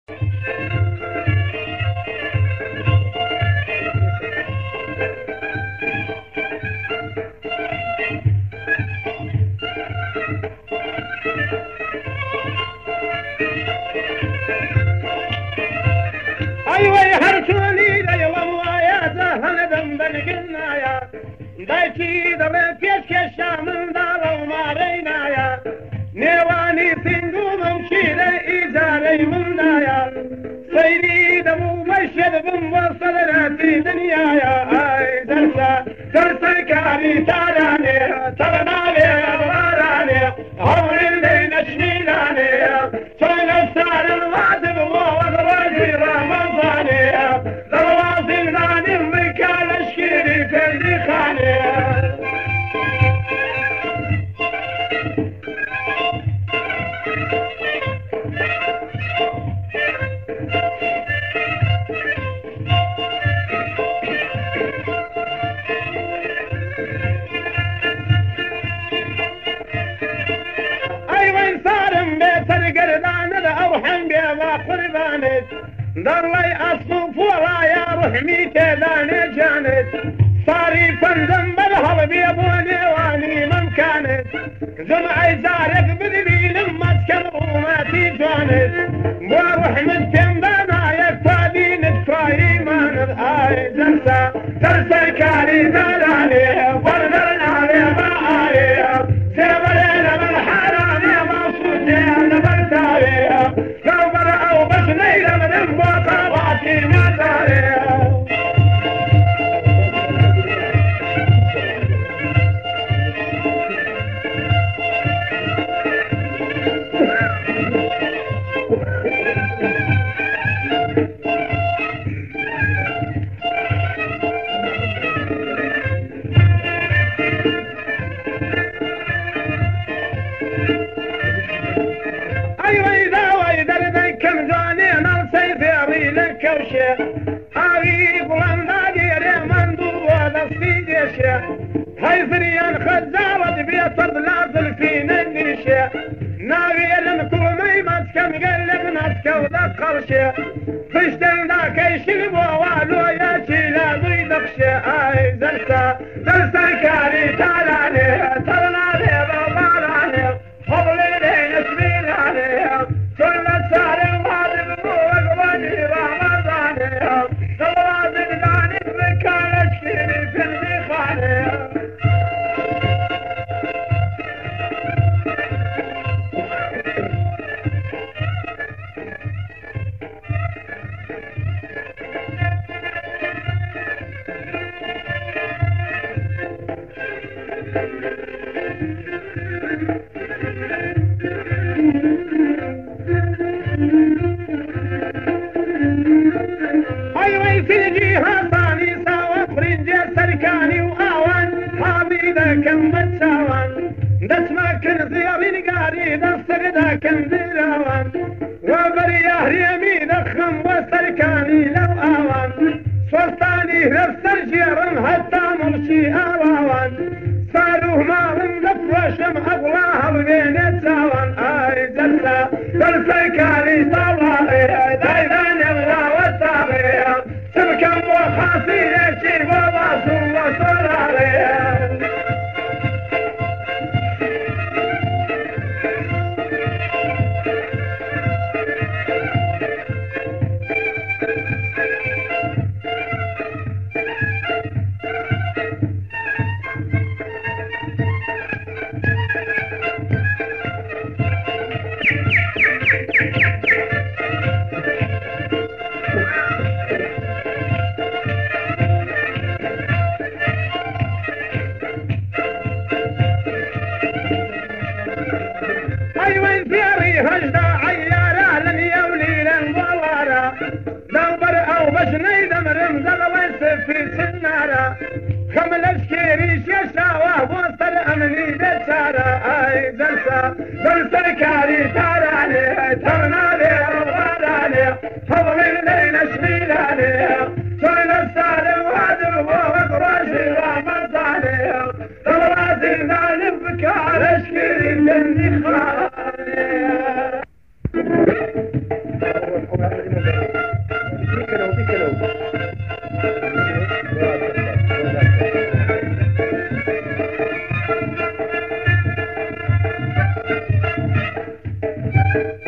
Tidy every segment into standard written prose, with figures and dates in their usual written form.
أيوة يحرسوني ذي وموايا زهن ذنبن قلنايا دايتي ذبت يشكشا من دار ومارينايا نيواني سنقوم مشيلة إزالي منايا سيري دمو مشهد بموصل راتي دنيايا آي درسا كاري تاراني ترنالي أبراراني عمر اللي نشميلاني فين السار الغادب وغراني رمضاني دروازي ناني مكان الشيري في اللي خاني قربانت ضلي أصف ولا يا روح ميتة لاني جانت صاري فندم بالهرب يبوني واني ممكانت زمعي زارق بدليل ما تكبر وما تيجانت واروح من تنبانا يكفادي نتفاي ما نرآي درسا كاري دلاني وردرنا لي ما آلي سيبرينا من حراني ما صوتي أنا برتاوي ليلة من البطا وعطي نظري حبيب والنادير مندوب وذا هاي فريان خزارة بيت البلاد فين النيشة ناغير كل ما يمسكن قلب نسكه وذا قرشة فشتن ذاك يشلب ووالو ياشي لا ضيدخشة اي درسا كاري تالاني ترناني باباراني فضل لين سبيلاني كل السار الغادب وقواني رمضاني غوازن داني مكان الشيري في المخاني كم بتساوان دسمك الزيارين قاري دستر ذاك زيراوان وبرياه يمين خم وسركاني لو آوان سلطاني رفسر جيرم حتى مرشي آوان صاروه مالم لفرشم أغلاها بين التاوان آي درسا كاري طلعي دايدان يغلا والتاغي تبكم وخاصي يشي وضاسو وصراري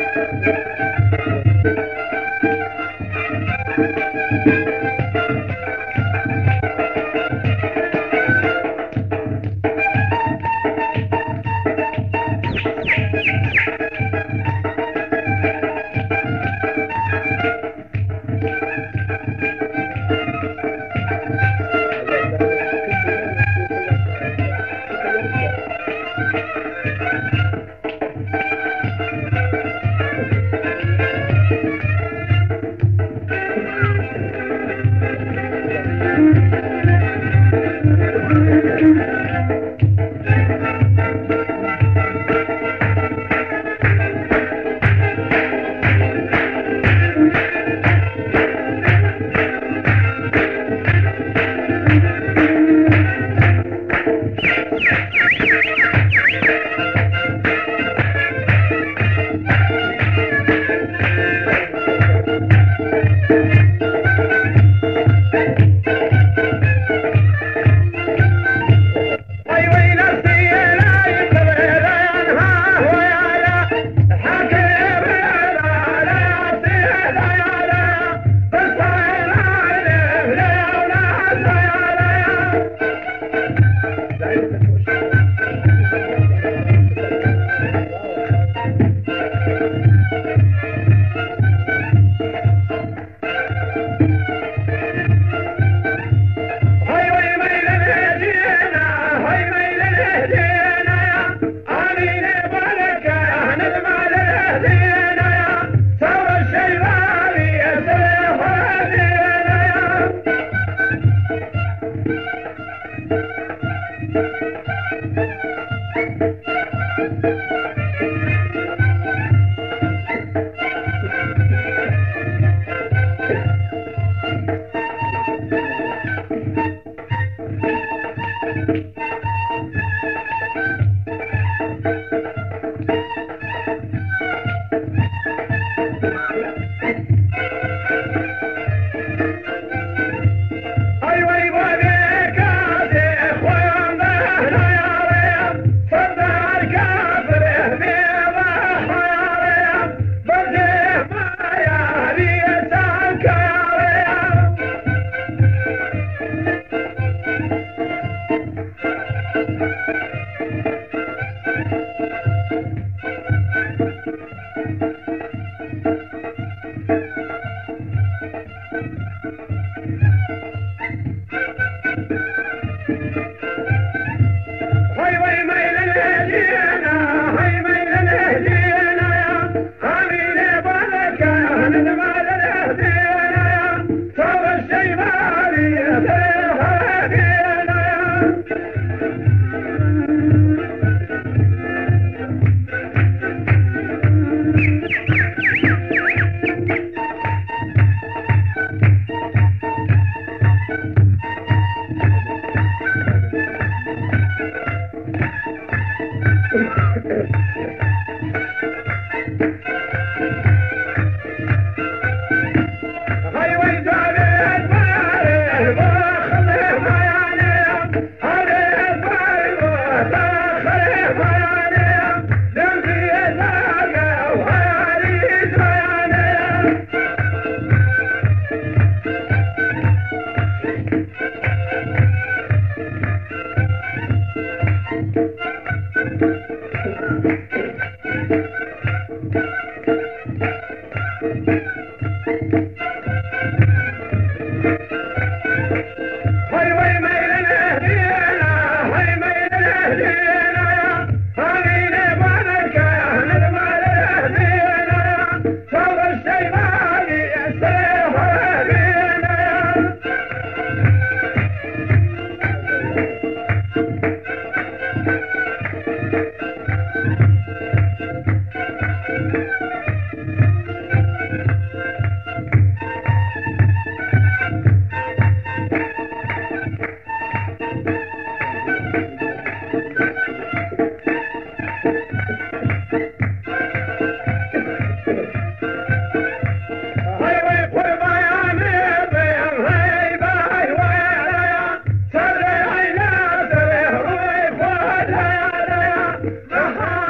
The